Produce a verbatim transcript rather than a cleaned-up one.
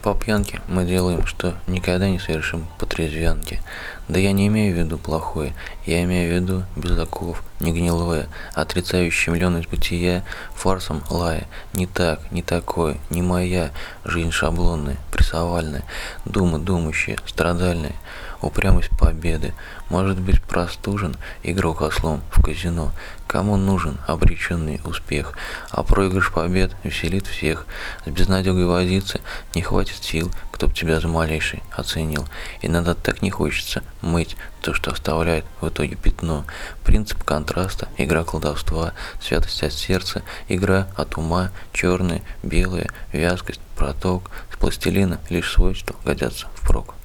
По пьянке мы делаем, что никогда не совершим по трезвянке. Да я не имею в виду плохое, я имею в виду без оков, не гнилое, отрицающее миллионность бытия, фарсом лая. Не так, не такое, не моя, жизнь шаблонная, прессовальная, думы думающие, страдальные, упрямость победы. Может быть простужен игрок ослом в казино. Кому нужен обреченный успех, а проигрыш побед веселит всех. С безнадегой возиться не хватит сил, кто б тебя за малейший оценил. Иногда так не хочется мыть то, что оставляет в итоге пятно. Принцип контраста, игра колдовства, святость от сердца, игра от ума, черное, белое, вязкость, проток. С пластилина лишь свойства годятся впрок.